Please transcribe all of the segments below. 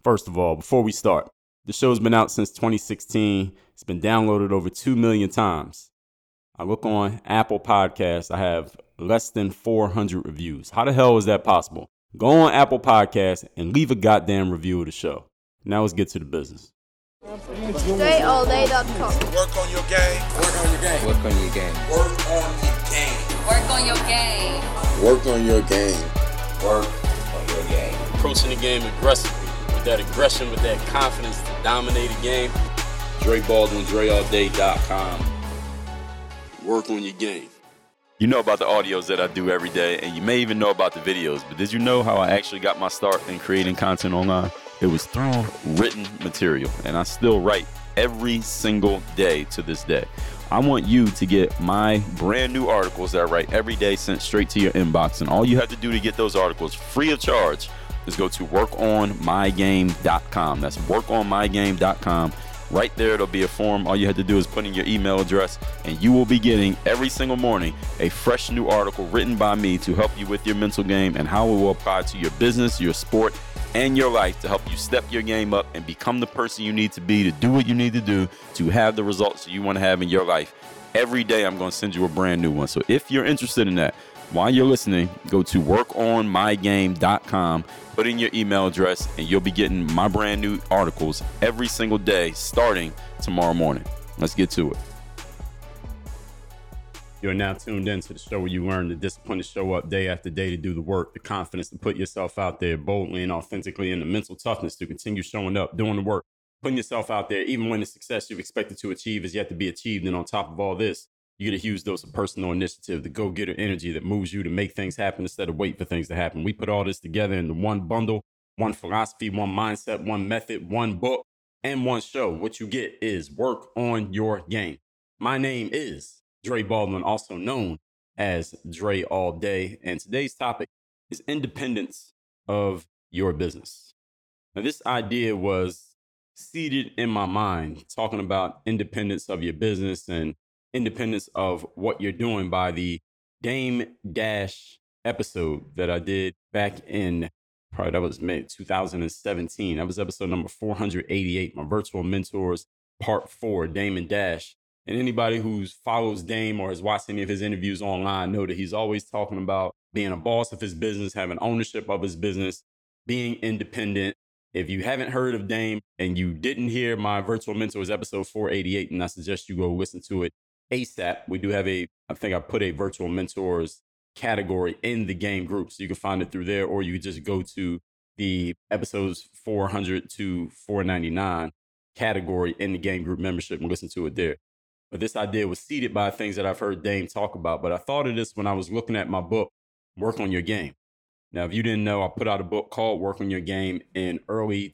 First of all, before we start, the show's been out since 2016. It's been downloaded over 2 million times. I look on Apple Podcasts. I have less than 400 reviews. How the hell is that possible? Go on Apple Podcasts and leave a goddamn review of the show. Now let's get to the business. DreAllDay.com. Work on your game. Work on your game. Work on your game. Work on your game. Work on your game. Work on your game. Work on your game. Approaching the game aggressively, with that aggression, with that confidence to dominate a game. Dre Baldwin, DreAllDay.com. Work on your game. You know about the audios that I do every day, and you may even know about the videos, but did you know how I actually got my start in creating content online? It was through written material, and I still write every single day to this day. I want you to get my brand new articles that I write every day sent straight to your inbox, and all you have to do to get those articles free of charge is go to workonmygame.com. That's workonmygame.com. Right there, it'll be a form. All you have to do is put in your email address, and you will be getting every single morning a fresh new article written by me to help you with your mental game and how it will apply to your business, your sport, and your life to help you step your game up and become the person you need to be, to do what you need to do, to have the results you want to have in your life. Every day, I'm going to send you a brand new one. So if you're interested in that, while you're listening, go to workonmygame.com, put in your email address, and you'll be getting my brand new articles every single day starting tomorrow morning. Let's get to it. You're now tuned in to the show where you learn the discipline to show up day after day to do the work, the confidence to put yourself out there boldly and authentically, and the mental toughness to continue showing up, doing the work, putting yourself out there, even when the success you've expected to achieve is yet to be achieved. And on top of all this, you get a huge dose of personal initiative, the go-getter energy that moves you to make things happen instead of wait for things to happen. We put all this together into one bundle, one philosophy, one mindset, one method, one book, and one show. What you get is Work on Your Game. My name is Dre Baldwin, also known as Dre All Day, and today's topic is independence of your business. Now, this idea was seeded in my mind, talking about independence of your business and independence of what you're doing by the Dame Dash episode that I did back in, probably that was May 2017. That was episode number 488, my virtual mentors, part 4, Dame and Dash. And anybody who follows Dame or has watched any of his interviews online know that he's always talking about being a boss of his business, having ownership of his business, being independent. If you haven't heard of Dame and you didn't hear my virtual mentors episode 488, then I suggest you go listen to it ASAP. We do have I think I put a virtual mentors category in the game group, so you can find it through there, or you can just go to the episodes 400 to 499 category in the game group membership and listen to it there. But this idea was seeded by things that I've heard Dame talk about. But I thought of this when I was looking at my book, Work on Your Game. Now, if you didn't know, I put out a book called Work on Your Game in early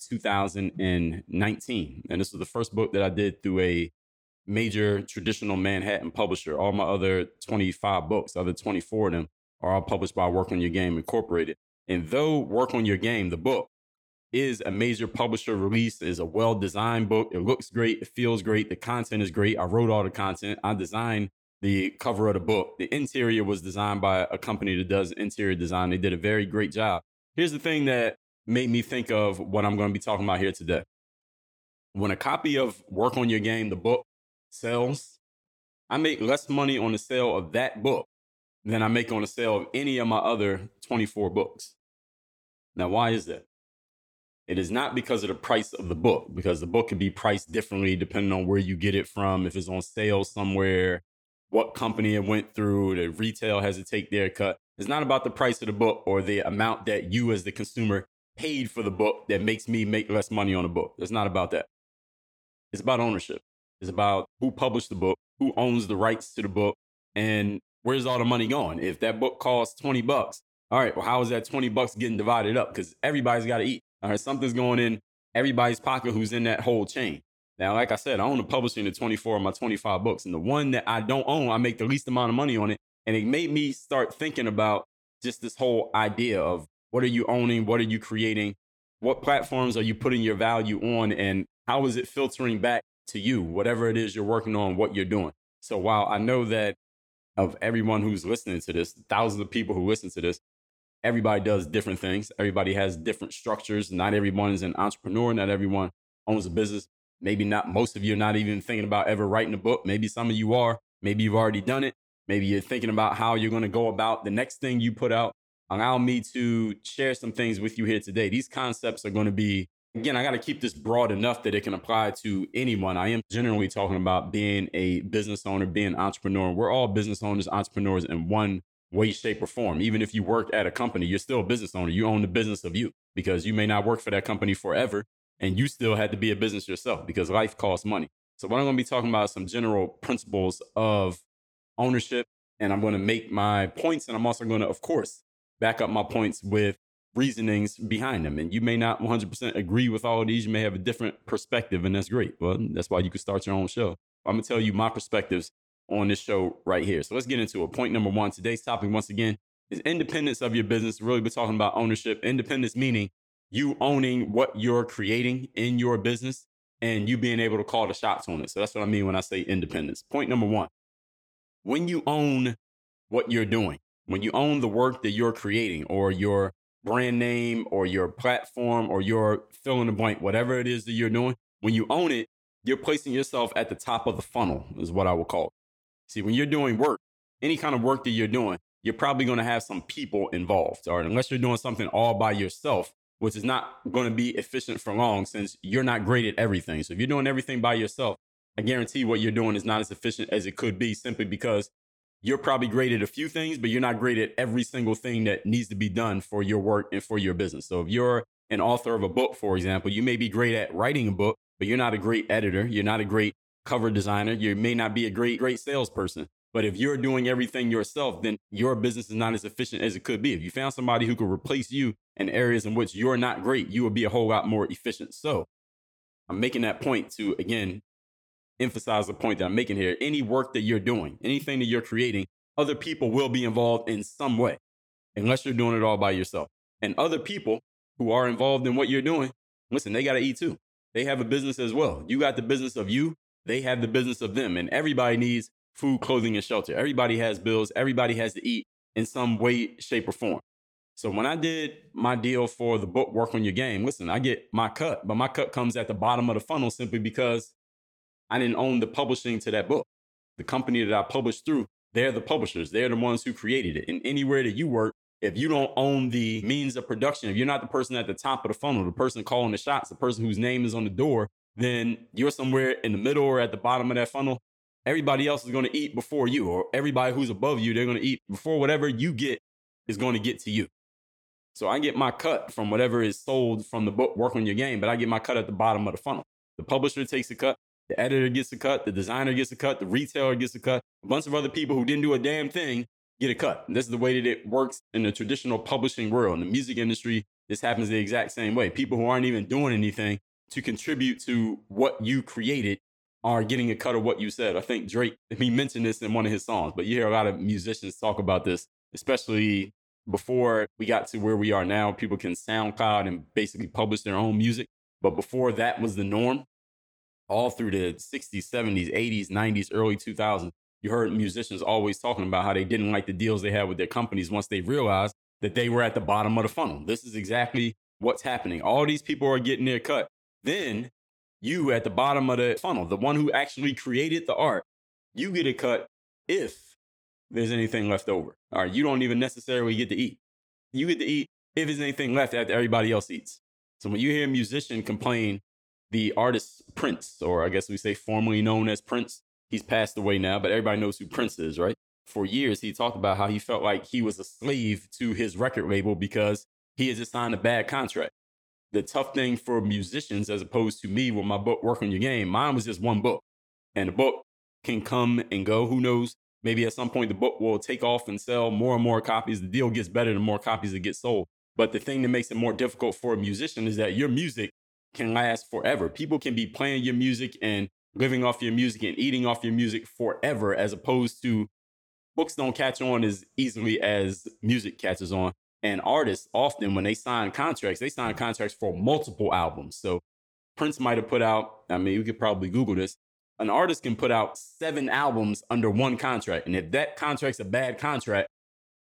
2019. And this was the first book that I did through a major traditional Manhattan publisher. All my other 25 books, other 24 of them, are all published by Work on Your Game Incorporated. And though Work on Your Game, the book, is a major publisher release, is a well-designed book, it looks great, it feels great, the content is great. I wrote all the content. I designed the cover of the book. The interior was designed by a company that does interior design. They did a very great job. Here's the thing that made me think of what I'm going to be talking about here today. When a copy of Work on Your Game, the book, sells, I make less money on the sale of that book than I make on the sale of any of my other 24 books. Now, why is that? It is not because of the price of the book, because the book can be priced differently depending on where you get it from, if it's on sale somewhere, what company it went through, the retail has to take their cut. It's not about the price of the book or the amount that you as the consumer paid for the book that makes me make less money on the book. It's not about that. It's about ownership. It's about who published the book, who owns the rights to the book, and where's all the money going? If that book costs $20, all right, well, how is that $20 getting divided up? Because everybody's got to eat. All right, something's going in everybody's pocket who's in that whole chain. Now, like I said, I own the publishing of 24 of my 25 books, and the one that I don't own, I make the least amount of money on it. And it made me start thinking about just this whole idea of what are you owning? What are you creating? What platforms are you putting your value on? And how is it filtering back to you, whatever it is you're working on, what you're doing? So while I know that of everyone who's listening to this, thousands of people who listen to this, everybody does different things. Everybody has different structures. Not everyone is an entrepreneur. Not everyone owns a business. Maybe not. Most of you are not even thinking about ever writing a book. Maybe some of you are. Maybe you've already done it. Maybe you're thinking about how you're going to go about the next thing you put out. Allow me to share some things with you here today. These concepts are going to be, again, I got to keep this broad enough that it can apply to anyone. I am generally talking about being a business owner, being an entrepreneur. We're all business owners, entrepreneurs in one way, shape, or form. Even if you work at a company, you're still a business owner. You own the business of you, because you may not work for that company forever, and you still had to be a business yourself, because life costs money. So what I'm going to be talking about is some general principles of ownership, and I'm going to make my points, and I'm also going to, of course, back up my points with reasonings behind them. And you may not 100% agree with all of these. You may have a different perspective, and that's great. Well, that's why you can start your own show. I'm going to tell you my perspectives on this show right here. So let's get into it. Point number one, today's topic, once again, is independence of your business. Really, we're talking about ownership. Independence meaning you owning what you're creating in your business and you being able to call the shots on it. So that's what I mean when I say independence. Point number one, when you own what you're doing, when you own the work that you're creating, or your brand name, or your platform, or your fill in the blank, whatever it is that you're doing, when you own it, you're placing yourself at the top of the funnel, is what I would call it. See, when you're doing work, any kind of work that you're doing, you're probably going to have some people involved, all right? Unless you're doing something all by yourself, which is not going to be efficient for long, since you're not great at everything. So if you're doing everything by yourself, I guarantee what you're doing is not as efficient as it could be, simply because you're probably great at a few things, but you're not great at every single thing that needs to be done for your work and for your business. So if you're an author of a book, for example, you may be great at writing a book, but you're not a great editor. You're not a great cover designer. You may not be a great salesperson. But if you're doing everything yourself, then your business is not as efficient as it could be. If you found somebody who could replace you in areas in which you're not great, you would be a whole lot more efficient. So I'm making that point to, again, emphasize the point that I'm making here. Any work that you're doing, anything that you're creating, other people will be involved in some way, unless you're doing it all by yourself. And other people who are involved in what you're doing, listen, they got to eat too. They have a business as well. You got the business of you. They have the business of them. And everybody needs food, clothing, and shelter. Everybody has bills. Everybody has to eat in some way, shape, or form. So when I did my deal for the book, Work on Your Game, listen, I get my cut, but my cut comes at the bottom of the funnel simply because I didn't own the publishing to that book. The company that I published through, they're the publishers. They're the ones who created it. And anywhere that you work, if you don't own the means of production, if you're not the person at the top of the funnel, the person calling the shots, the person whose name is on the door, then you're somewhere in the middle or at the bottom of that funnel. Everybody else is going to eat before you, or everybody who's above you, they're going to eat before whatever you get is going to get to you. So I get my cut from whatever is sold from the book, Work on Your Game, but I get my cut at the bottom of the funnel. The publisher takes a cut. The editor gets a cut, the designer gets a cut, the retailer gets a cut. A bunch of other people who didn't do a damn thing get a cut. And this is the way that it works in the traditional publishing world. In the music industry, this happens the exact same way. People who aren't even doing anything to contribute to what you created are getting a cut of what you said. I think Drake, he mentioned this in one of his songs, but you hear a lot of musicians talk about this, especially before we got to where we are now. People can SoundCloud and basically publish their own music. But before that was the norm, all through the 60s, 70s, 80s, 90s, early 2000s, you heard musicians always talking about how they didn't like the deals they had with their companies once they realized that they were at the bottom of the funnel. This is exactly what's happening. All these people are getting their cut. Then you at the bottom of the funnel, the one who actually created the art, you get a cut if there's anything left over. All right, you don't even necessarily get to eat. You get to eat if there's anything left after everybody else eats. So when you hear a musician complain, the artist Prince, or I guess we say formerly known as Prince, he's passed away now, but everybody knows who Prince is, right? For years, he talked about how he felt like he was a slave to his record label because he had just signed a bad contract. The tough thing for musicians, as opposed to me with my book, Work on Your Game, mine was just one book. And the book can come and go. Who knows? Maybe at some point the book will take off and sell more and more copies. The deal gets better the more copies that get sold. But the thing that makes it more difficult for a musician is that your music can last forever. People can be playing your music and living off your music and eating off your music forever, as opposed to books don't catch on as easily as music catches on. And artists often, when they sign contracts for multiple albums. So Prince might have put out, I mean, you could probably Google this. An artist can put out 7 albums under one contract. And if that contract's a bad contract,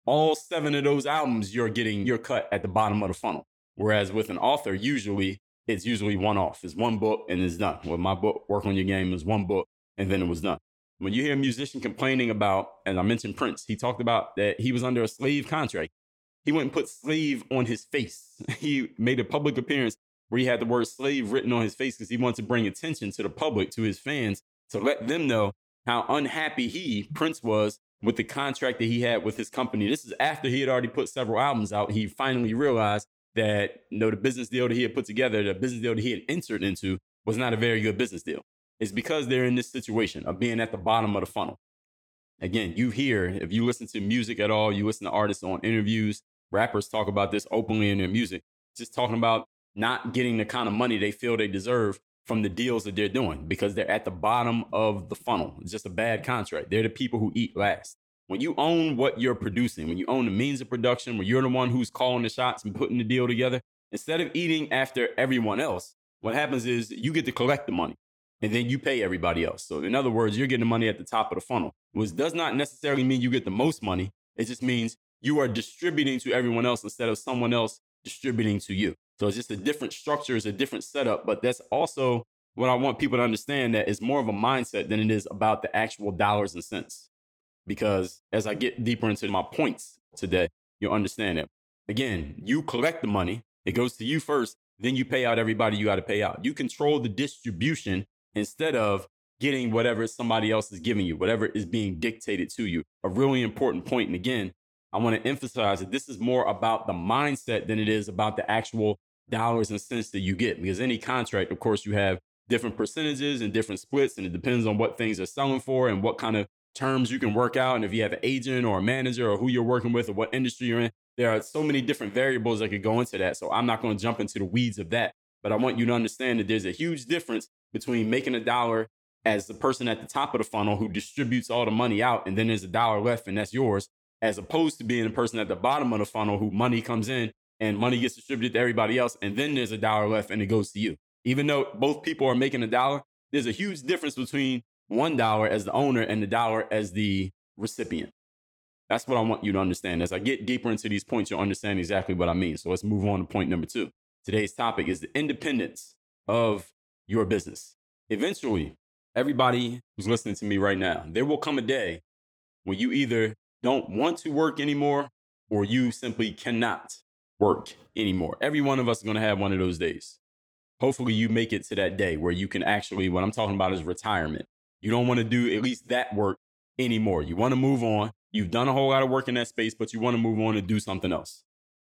all 7 of those albums, you're getting your cut at the bottom of the funnel. Whereas with an author, it's usually one off. It's one book and it's done. With my book, Work on Your Game, was one book and then it was done. When you hear a musician complaining about, and I mentioned Prince, he talked about that he was under a slave contract. He went and put slave on his face. He made a public appearance where he had the word slave written on his face because he wanted to bring attention to the public, to his fans, to let them know how unhappy Prince was with the contract that he had with his company. This is after he had already put several albums out. He finally realized that, the business deal that he had put together, the business deal that he had entered into, was not a very good business deal. It's because they're in this situation of being at the bottom of the funnel. Again, you hear, if you listen to music at all, you listen to artists on interviews, rappers talk about this openly in their music, just talking about not getting the kind of money they feel they deserve from the deals that they're doing because they're at the bottom of the funnel. It's just a bad contract. They're the people who eat last. When you own what you're producing, when you own the means of production, when you're the one who's calling the shots and putting the deal together, instead of eating after everyone else, what happens is you get to collect the money. And then you pay everybody else. So in other words, you're getting the money at the top of the funnel, which does not necessarily mean you get the most money. It just means you are distributing to everyone else instead of someone else distributing to you. So it's just a different structure, it's a different setup. But that's also what I want people to understand, that it's more of a mindset than it is about the actual dollars and cents. Because as I get deeper into my points today, you'll understand that. Again, you collect the money, it goes to you first, then you pay out everybody you got to pay out. You control the distribution instead of getting whatever somebody else is giving you, whatever is being dictated to you. A really important point. And again, I want to emphasize that this is more about the mindset than it is about the actual dollars and cents that you get. Because any contract, of course, you have different percentages and different splits, and it depends on what things are selling for and what kind of terms you can work out. And if you have an agent or a manager or who you're working with or what industry you're in, there are so many different variables that could go into that. So I'm not going to jump into the weeds of that. But I want you to understand that there's a huge difference between making a dollar as the person at the top of the funnel who distributes all the money out, and then there's a dollar left and that's yours, as opposed to being the person at the bottom of the funnel who money comes in and money gets distributed to everybody else, and then there's a dollar left and it goes to you. Even though both people are making a dollar, there's a huge difference between $1 as the owner and the dollar as the recipient. That's what I want you to understand. As I get deeper into these points, you'll understand exactly what I mean. So let's move on to point number 2. Today's topic is the independence of your business. Eventually, everybody who's listening to me right now, there will come a day when you either don't want to work anymore or you simply cannot work anymore. Every one of us is going to have one of those days. Hopefully you make it to that day where you can actually, what I'm talking about is retirement. You don't want to do at least that work anymore. You want to move on. You've done a whole lot of work in that space, but you want to move on and do something else.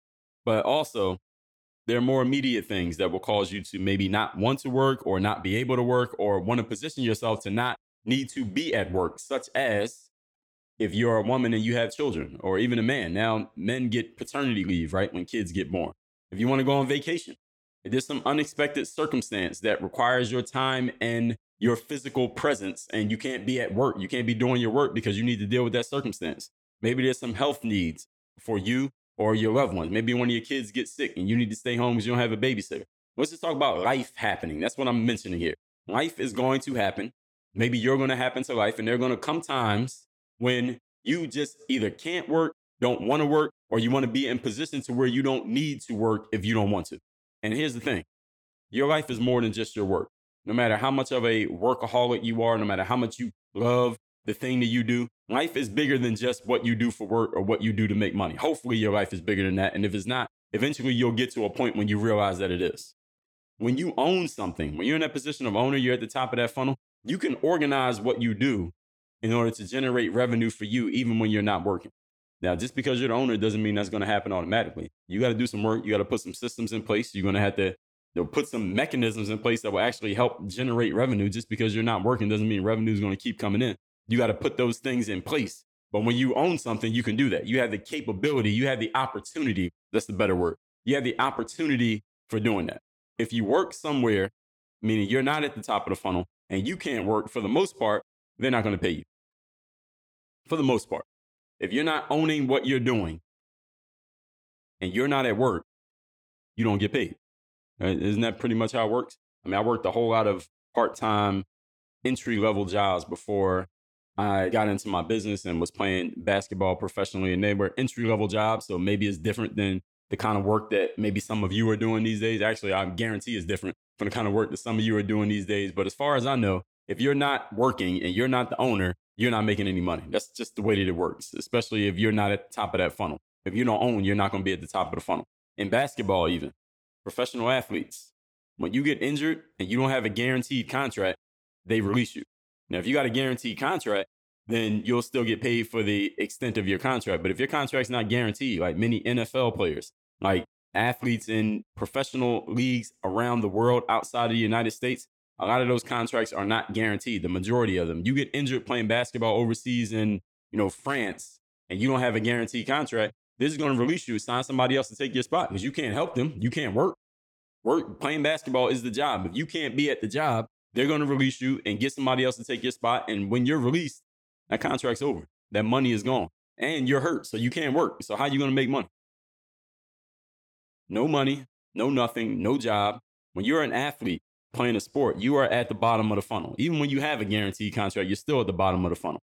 But also, there are more immediate things that will cause you to maybe not want to work or not be able to work or want to position yourself to not need to be at work, such as if you're a woman and you have children, or even a man. Now, men get paternity leave, right, when kids get born. If you want to go on vacation, if there's some unexpected circumstance that requires your time and your physical presence and you can't be at work, you can't be doing your work because you need to deal with that circumstance. Maybe there's some health needs for you or your loved ones. Maybe one of your kids gets sick and you need to stay home because you don't have a babysitter. Let's just talk about life happening. That's what I'm mentioning here. Life is going to happen. Maybe you're going to happen to life, and there are going to come times when you just either can't work, don't want to work, or you want to be in position to where you don't need to work if you don't want to. And here's the thing. Your life is more than just your work. No matter how much of a workaholic you are, no matter how much you love the thing that you do, life is bigger than just what you do for work or what you do to make money. Hopefully your life is bigger than that. And if it's not, eventually you'll get to a point when you realize that it is. When you own something, when you're in that position of owner, you're at the top of that funnel, you can organize what you do in order to generate revenue for you, even when you're not working. Now, just because you're the owner doesn't mean that's going to happen automatically. You got to do some work. You got to put some systems in place. You're going to have to put some mechanisms in place that will actually help generate revenue. Just because you're not working doesn't mean revenue is going to keep coming in. You got to put those things in place. But when you own something, you can do that. You have the capability. You have the opportunity. That's the better word. You have the opportunity for doing that. If you work somewhere, meaning you're not at the top of the funnel and you can't work, for the most part, they're not going to pay you. For the most part. If you're not owning what you're doing and you're not at work, you don't get paid. Right? Isn't that pretty much how it works? I mean, I worked a whole lot of part-time entry-level jobs before I got into my business and was playing basketball professionally, and they were entry-level jobs. So maybe it's different than the kind of work that maybe some of you are doing these days. Actually, I guarantee it's different from the kind of work that some of you are doing these days. But as far as I know, if you're not working and you're not the owner, you're not making any money. That's just the way that it works, especially if you're not at the top of that funnel. If you don't own, you're not going to be at the top of the funnel. In basketball, even, professional athletes, when you get injured and you don't have a guaranteed contract, they release you. Now, if you got a guaranteed contract, then you'll still get paid for the extent of your contract. But if your contract's not guaranteed, like many NFL players, like athletes in professional leagues around the world outside of the United States, a lot of those contracts are not guaranteed, the majority of them. You get injured playing basketball overseas in, France, and you don't have a guaranteed contract, this is going to release you, sign somebody else to take your spot because you can't help them. You can't work. Playing basketball is the job. If you can't be at the job, they're going to release you and get somebody else to take your spot. And when you're released, that contract's over. That money is gone. And you're hurt, so you can't work. So how are you going to make money? No money, no nothing, no job. When you're an athlete playing a sport, you are at the bottom of the funnel. Even when you have a guaranteed contract, you're still at the bottom of the funnel.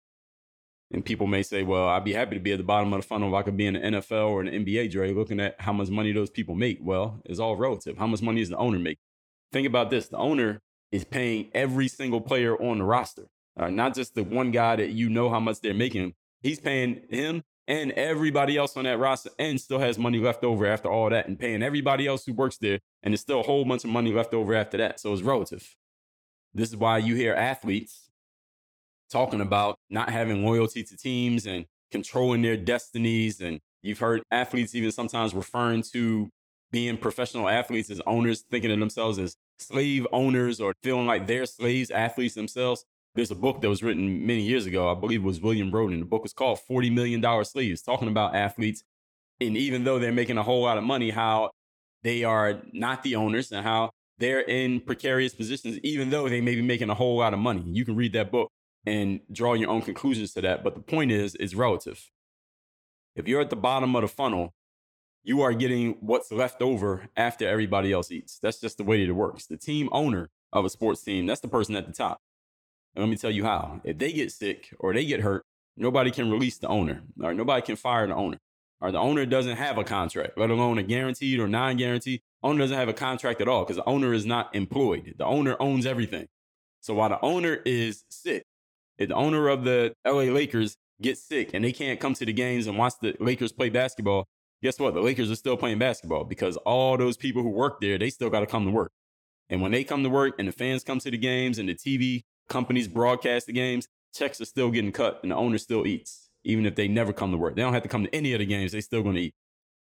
And people may say, well, I'd be happy to be at the bottom of the funnel if I could be in the NFL or in the NBA, Dre, looking at how much money those people make. Well, it's all relative. How much money does the owner make? Think about this. The owner is paying every single player on the roster. Not just the one guy that you know how much they're making. He's paying him and everybody else on that roster and still has money left over after all that and paying everybody else who works there. And there's still a whole bunch of money left over after that. So it's relative. This is why you hear athletes talking about not having loyalty to teams and controlling their destinies. And you've heard athletes even sometimes referring to being professional athletes as owners, thinking of themselves as slave owners or feeling like they're slaves, athletes themselves. There's a book that was written many years ago. I believe it was William Broden. The book was called $40 Million Slaves, talking about athletes. And even though they're making a whole lot of money, how they are not the owners and how they're in precarious positions, even though they may be making a whole lot of money. You can read that book and draw your own conclusions to that. But the point is, it's relative. If you're at the bottom of the funnel, you are getting what's left over after everybody else eats. That's just the way that it works. The team owner of a sports team, that's the person at the top. And let me tell you how. If they get sick or they get hurt, nobody can release the owner. Or nobody can fire the owner. Or the owner doesn't have a contract, let alone a guaranteed or non-guaranteed. Owner doesn't have a contract at all because the owner is not employed. The owner owns everything. So while the owner is sick, if the owner of the LA Lakers gets sick and they can't come to the games and watch the Lakers play basketball, guess what? The Lakers are still playing basketball because all those people who work there, they still got to come to work. And when they come to work and the fans come to the games and the TV companies broadcast the games, checks are still getting cut and the owner still eats, even if they never come to work. They don't have to come to any of the games. They still going to eat.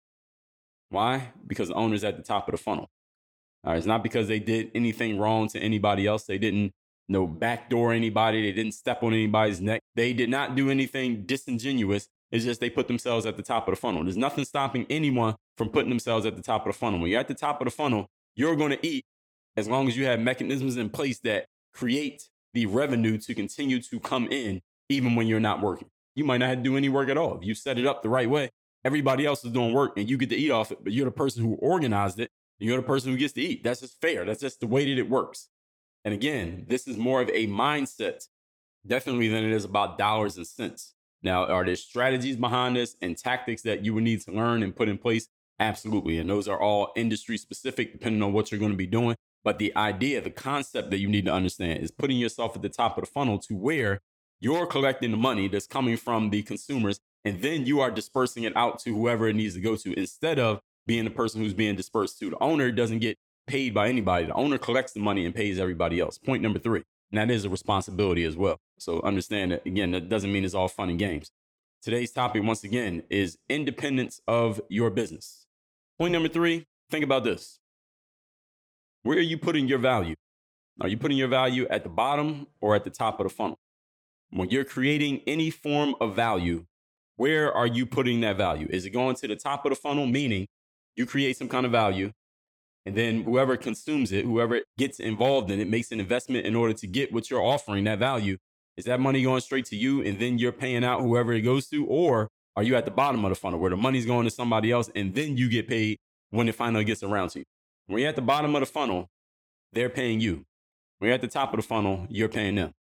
Why? Because the owner's at the top of the funnel. All right, it's not because they did anything wrong to anybody else. They didn't backdoor anybody. They didn't step on anybody's neck. They did not do anything disingenuous. It's just they put themselves at the top of the funnel. There's nothing stopping anyone from putting themselves at the top of the funnel. When you're at the top of the funnel, you're going to eat as long as you have mechanisms in place that create the revenue to continue to come in even when you're not working. You might not have to do any work at all. If you set it up the right way, everybody else is doing work and you get to eat off it, but you're the person who organized it. You're the person who gets to eat. That's just fair. That's just the way that it works. And again, this is more of a mindset, definitely, than it is about dollars and cents. Now, are there strategies behind this and tactics that you would need to learn and put in place? Absolutely. And those are all industry specific, depending on what you're going to be doing. But the idea, the concept that you need to understand is putting yourself at the top of the funnel to where you're collecting the money that's coming from the consumers, and then you are dispersing it out to whoever it needs to go to instead of being the person who's being dispersed to. The owner doesn't get paid by anybody. The owner collects the money and pays everybody else. Point number 3. And that is a responsibility as well. So understand that, again, that doesn't mean it's all fun and games. Today's topic, once again, is independence of your business. Point number 3, think about this. Where are you putting your value? Are you putting your value at the bottom or at the top of the funnel? When you're creating any form of value, where are you putting that value? Is it going to the top of the funnel, meaning you create some kind of value, and then whoever consumes it, whoever gets involved in it, makes an investment in order to get what you're offering, that value? Is that money going straight to you and then you're paying out whoever it goes to? Or are you at the bottom of the funnel where the money's going to somebody else and then you get paid when it finally gets around to you? When you're at the bottom of the funnel, they're paying you. When you're at the top of the funnel, you're paying them.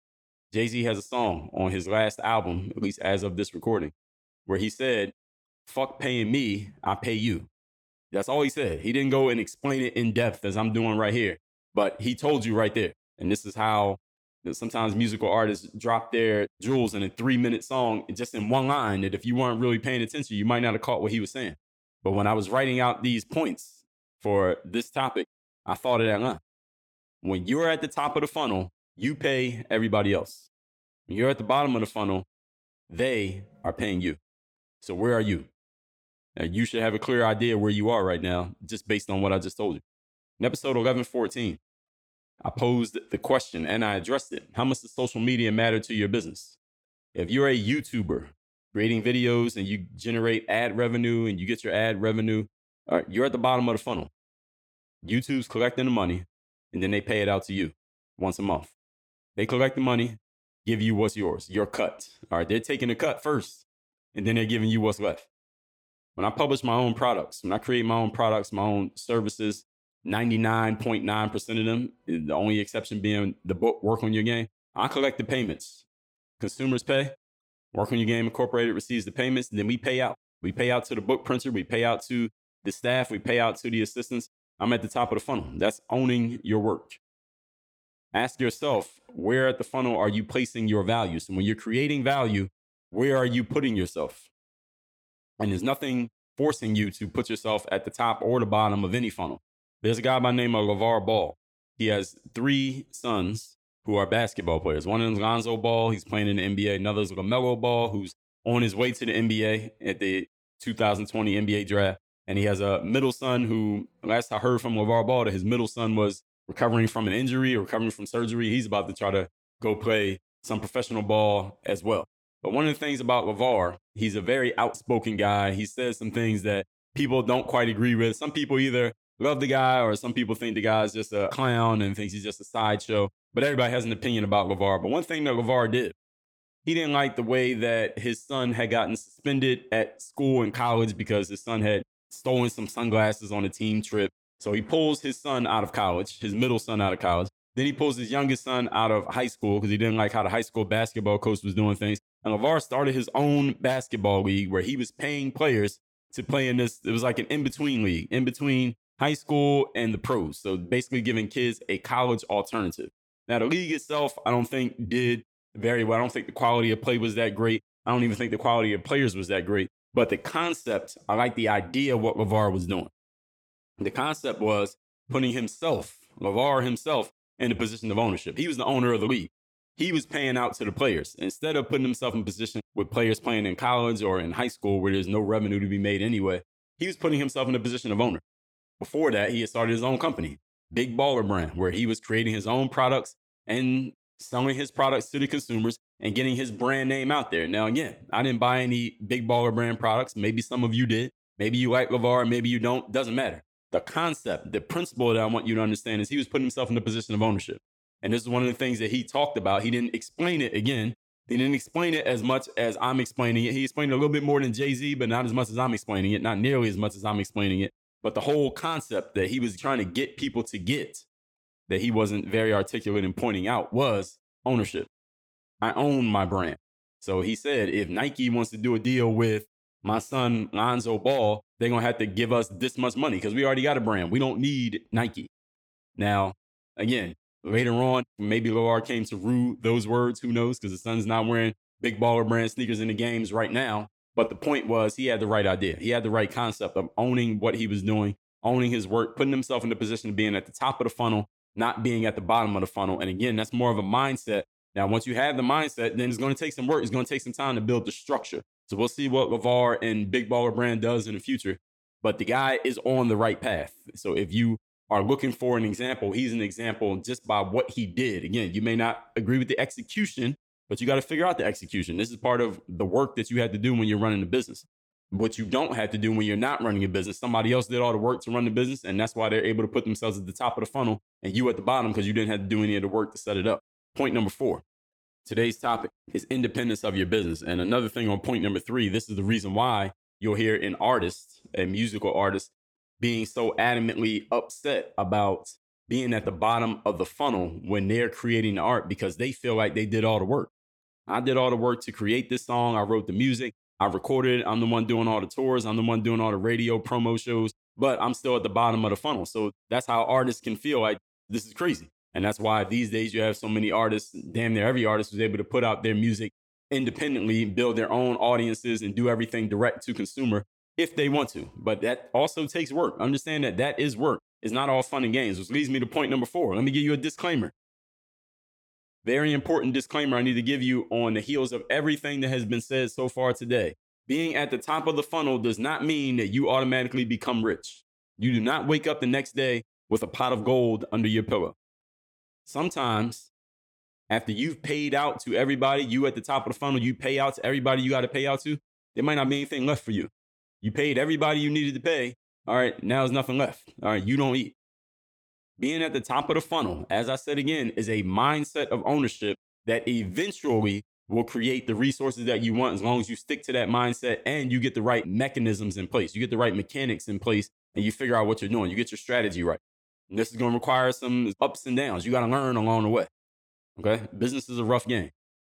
Jay-Z has a song on his last album, at least as of this recording, where he said, "Fuck paying me, I pay you." That's all he said. He didn't go and explain it in depth as I'm doing right here, but he told you right there. And this is how sometimes musical artists drop their jewels in a 3-minute song just in one line that if you weren't really paying attention, you might not have caught what he was saying. But when I was writing out these points for this topic, I thought of that line. When you're at the top of the funnel, you pay everybody else. When you're at the bottom of the funnel, they are paying you. So where are you? Now, you should have a clear idea where you are right now, just based on what I just told you. In episode 1114, I posed the question and I addressed it. How much does social media matter to your business? If you're a YouTuber creating videos and you generate ad revenue and you get your ad revenue, all right, you're at the bottom of the funnel. YouTube's collecting the money and then they pay it out to you once a month. They collect the money, give you what's yours, your cut. All right, they're taking the cut first and then they're giving you what's left. When I publish my own products, when I create my own products, my own services, 99.9% of them, the only exception being the book, Work on Your Game, I collect the payments. Consumers pay, Work on Your Game Incorporated receives the payments, and then we pay out. We pay out to the book printer, we pay out to the staff, we pay out to the assistants. I'm at the top of the funnel. That's owning your work. Ask yourself, where at the funnel are you placing your value? So when you're creating value, where are you putting yourself? And there's nothing forcing you to put yourself at the top or the bottom of any funnel. There's a guy by the name of LeVar Ball. He has 3 sons who are basketball players. One of them is Lonzo Ball. He's playing in the NBA. Another is LaMelo Ball, who's on his way to the NBA at the 2020 NBA draft. And he has a middle son who, last I heard from LeVar Ball, that his middle son was recovering from an injury or recovering from surgery. He's about to try to go play some professional ball as well. But one of the things about LeVar, he's a very outspoken guy. He says some things that people don't quite agree with. Some people either love the guy or some people think the guy's just a clown and thinks he's just a sideshow. But everybody has an opinion about LeVar. But one thing that LeVar did, he didn't like the way that his son had gotten suspended at school and college because his son had stolen some sunglasses on a team trip. So he pulls his son out of college, his middle son out of college. Then he pulls his youngest son out of high school because he didn't like how the high school basketball coach was doing things. And LeVar started his own basketball league where he was paying players to play in this. It was like an in-between league, in between high school and the pros. So basically giving kids a college alternative. Now, the league itself, I don't think did very well. I don't think the quality of play was that great. I don't even think the quality of players was that great. But the concept, I like the idea of what LeVar was doing. The concept was putting himself, LeVar himself, in a position of ownership. He was the owner of the league. He was paying out to the players. Instead of putting himself in position with players playing in college or in high school where there's no revenue to be made anyway, he was putting himself in a position of owner. Before that, he had started his own company, Big Baller Brand, where he was creating his own products and selling his products to the consumers and getting his brand name out there. Now, again, I didn't buy any Big Baller Brand products. Maybe some of you did. Maybe you like LeVar, maybe you don't. Doesn't matter. The concept, the principle that I want you to understand is he was putting himself in a position of ownership. And this is one of the things that he talked about. He didn't explain it again. He didn't explain it as much as I'm explaining it. He explained it a little bit more than Jay-Z, but not as much as I'm explaining it. Not nearly as much as I'm explaining it. But the whole concept that he was trying to get people to get, that he wasn't very articulate in pointing out, was ownership. I own my brand. So he said, if Nike wants to do a deal with my son, Lonzo Ball, they're going to have to give us this much money because we already got a brand. We don't need Nike. Now, again, later on, maybe LeVar came to rue those words. Who knows? Because the son's not wearing Big Baller Brand sneakers in the games right now. But the point was he had the right idea. He had the right concept of owning what he was doing, owning his work, putting himself in the position of being at the top of the funnel, not being at the bottom of the funnel. And again, that's more of a mindset. Now, once you have the mindset, then it's going to take some work. It's going to take some time to build the structure. So we'll see what LeVar and Big Baller Brand does in the future. But the guy is on the right path. So if you are looking for an example, he's an example just by what he did. Again, you may not agree with the execution, but you got to figure out the execution. This is part of the work that you had to do when you're running the business. What you don't have to do when you're not running a business, somebody else did all the work to run the business, and that's why they're able to put themselves at the top of the funnel and you at the bottom because you didn't have to do any of the work to set it up. Point number 4. Today's topic is independence of your business. And another thing on point number 3, this is the reason why you'll hear an artist, a musical artist, being so adamantly upset about being at the bottom of the funnel when they're creating the art because they feel like they did all the work. I did all the work to create this song. I wrote the music. I recorded it. I'm the one doing all the tours. I'm the one doing all the radio promo shows, but I'm still at the bottom of the funnel. So that's how artists can feel like this is crazy. And that's why these days you have so many artists, damn near every artist was able to put out their music independently, build their own audiences and do everything direct to consumer if they want to. But that also takes work. Understand that that is work. It's not all fun and games, which leads me to point number 4. Let me give you a disclaimer. Very important disclaimer I need to give you on the heels of everything that has been said so far today. Being at the top of the funnel does not mean that you automatically become rich. You do not wake up the next day with a pot of gold under your pillow. Sometimes, after you've paid out to everybody, you at the top of the funnel, you pay out to everybody you got to pay out to, there might not be anything left for you. You paid everybody you needed to pay. All right, now there's nothing left. All right, you don't eat. Being at the top of the funnel, as I said again, is a mindset of ownership that eventually will create the resources that you want as long as you stick to that mindset and you get the right mechanisms in place. You get the right mechanics in place and you figure out what you're doing. You get your strategy right. And this is going to require some ups and downs. You got to learn along the way. Okay? Business is a rough game.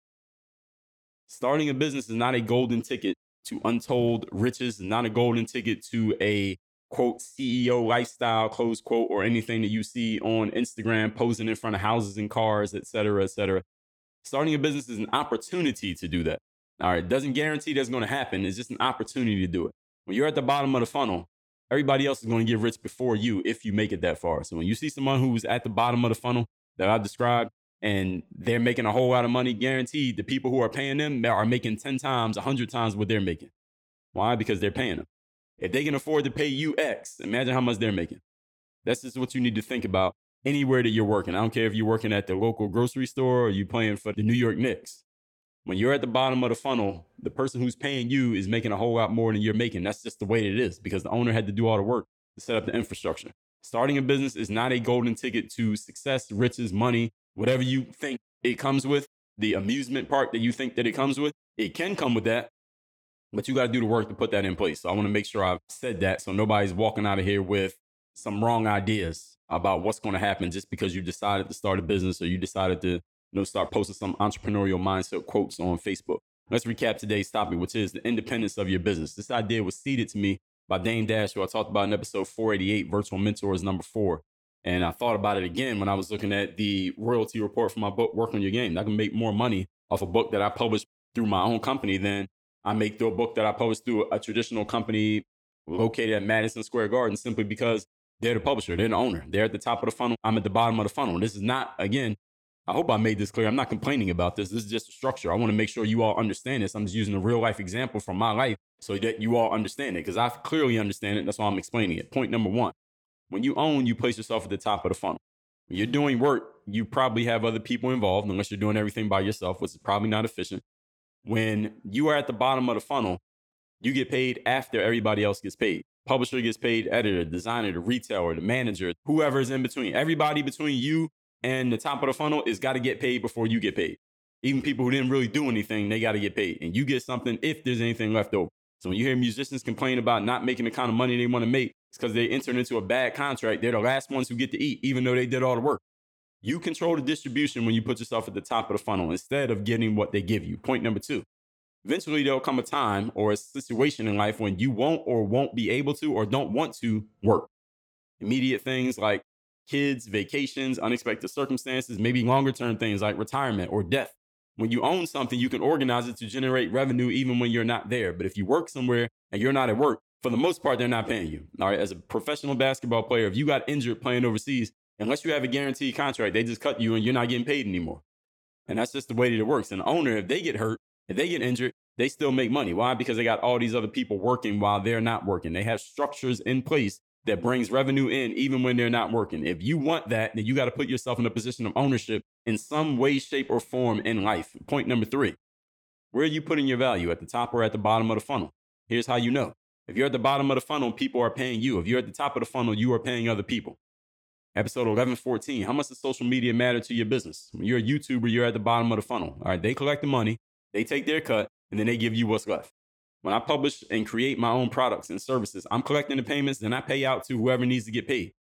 Starting a business is not a golden ticket to untold riches, not a golden ticket to a quote, CEO lifestyle, close quote, or anything that you see on Instagram posing in front of houses and cars, et cetera, et cetera. Starting a business is an opportunity to do that. All right, it doesn't guarantee that's going to happen. It's just an opportunity to do it. When you're at the bottom of the funnel, everybody else is going to get rich before you if you make it that far. So when you see someone who's at the bottom of the funnel that I described and they're making a whole lot of money, guaranteed the people who are paying them are making 10 times, 100 times what they're making. Why? Because they're paying them. If they can afford to pay you X, imagine how much they're making. That's just what you need to think about anywhere that you're working. I don't care if you're working at the local grocery store or you're playing for the New York Knicks. When you're at the bottom of the funnel, the person who's paying you is making a whole lot more than you're making. That's just the way it is because the owner had to do all the work to set up the infrastructure. Starting a business is not a golden ticket to success, riches, money, whatever you think it comes with, the amusement part that you think that it comes with. It can come with that. But you got to do the work to put that in place. So I want to make sure I've said that so nobody's walking out of here with some wrong ideas about what's going to happen just because you decided to start a business or you decided to start posting some entrepreneurial mindset quotes on Facebook. Let's recap today's topic, which is the independence of your business. This idea was seeded to me by Dame Dash, who I talked about in episode 488, Virtual Mentors number 4. And I thought about it again when I was looking at the royalty report for my book, Work on Your Game. I can make more money off a book that I published through my own company than I make through a book that I published through a traditional company located at Madison Square Garden simply because they're the publisher, they're the owner. They're at the top of the funnel. I'm at the bottom of the funnel. This is not, again, I hope I made this clear. I'm not complaining about this. This is just a structure. I want to make sure you all understand this. I'm just using a real life example from my life so that you all understand it because I clearly understand it. That's why I'm explaining it. Point number 1, when you own, you place yourself at the top of the funnel. When you're doing work, you probably have other people involved unless you're doing everything by yourself, which is probably not efficient. When you are at the bottom of the funnel, you get paid after everybody else gets paid. Publisher gets paid, editor, designer, the retailer, the manager, whoever is in between. Everybody between you and the top of the funnel is got to get paid before you get paid. Even people who didn't really do anything, they got to get paid. And you get something if there's anything left over. So when you hear musicians complain about not making the kind of money they want to make, it's because they entered into a bad contract. They're the last ones who get to eat, even though they did all the work. You control the distribution when you put yourself at the top of the funnel instead of getting what they give you. Point number 2. Eventually, there'll come a time or a situation in life when you won't be able to or don't want to work. Immediate things like kids, vacations, unexpected circumstances, maybe longer term things like retirement or death. When you own something, you can organize it to generate revenue even when you're not there. But if you work somewhere and you're not at work, for the most part, they're not paying you. All right. As a professional basketball player, if you got injured playing overseas, unless you have a guaranteed contract, they just cut you and you're not getting paid anymore. And that's just the way that it works. And the owner, if they get hurt, if they get injured, they still make money. Why? Because they got all these other people working while they're not working. They have structures in place that brings revenue in even when they're not working. If you want that, then you got to put yourself in a position of ownership in some way, shape, or form in life. Point number 3, where are you putting your value, at the top or at the bottom of the funnel? Here's how you know. If you're at the bottom of the funnel, people are paying you. If you're at the top of the funnel, you are paying other people. Episode 1114, how much does social media matter to your business? When you're a YouTuber, you're at the bottom of the funnel. All right, they collect the money, they take their cut, and then they give you what's left. When I publish and create my own products and services, I'm collecting the payments, then I pay out to whoever needs to get paid.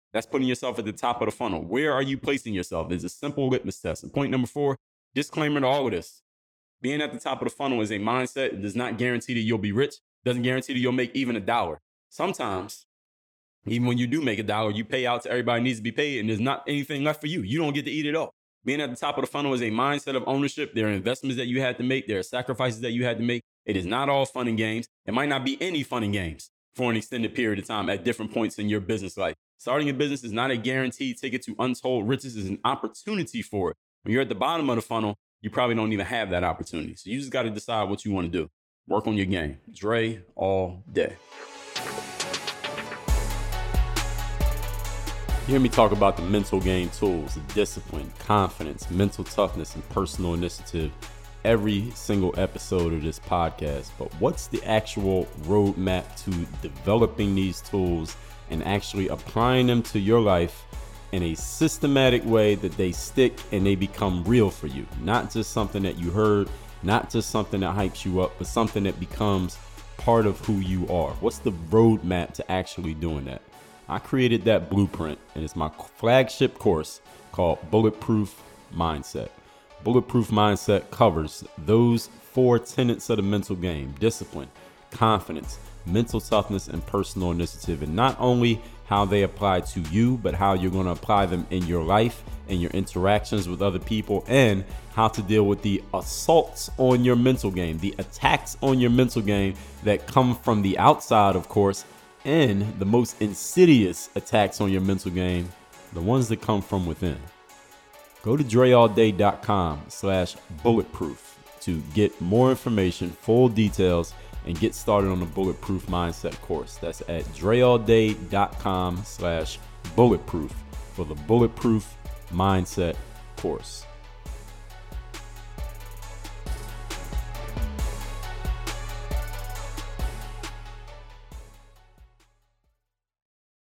That's putting yourself at the top of the funnel. Where are you placing yourself? It's a simple litmus test. And point number 4, disclaimer to all of this. Being at the top of the funnel is a mindset. It does not guarantee that you'll be rich. It doesn't guarantee that you'll make even $1. Sometimes, even when you do make $1, you pay out to everybody who needs to be paid and there's not anything left for you. You don't get to eat it all. Being at the top of the funnel is a mindset of ownership. There are investments that you had to make. There are sacrifices that you had to make. It is not all fun and games. It might not be any fun and games for an extended period of time at different points in your business life. Starting a business is not a guaranteed ticket to untold riches. It's an opportunity for it. When you're at the bottom of the funnel, you probably don't even have that opportunity. So you just got to decide what you want to do. Work on your game. Dre all day. You hear me talk about the mental game tools, the discipline, confidence, mental toughness, and personal initiative every single episode of this podcast. But what's the actual roadmap to developing these tools and actually applying them to your life in a systematic way that they stick and they become real for you? Not just something that you heard, not just something that hypes you up, but something that becomes part of who you are. What's the roadmap to actually doing that? I created that blueprint, and it's my flagship course called Bulletproof Mindset. Bulletproof Mindset covers those 4 tenets of the mental game: discipline, confidence, mental toughness, and personal initiative. And not only how they apply to you, but how you're going to apply them in your life and your interactions with other people, and how to deal with the assaults on your mental game, the attacks on your mental game that come from the outside, of course, and the most insidious attacks on your mental game, the ones that come from within. Go to dreallday.com/bulletproof to get more information, full details, and get started on the Bulletproof Mindset course. That's at dreallday.com/bulletproof for the Bulletproof Mindset course.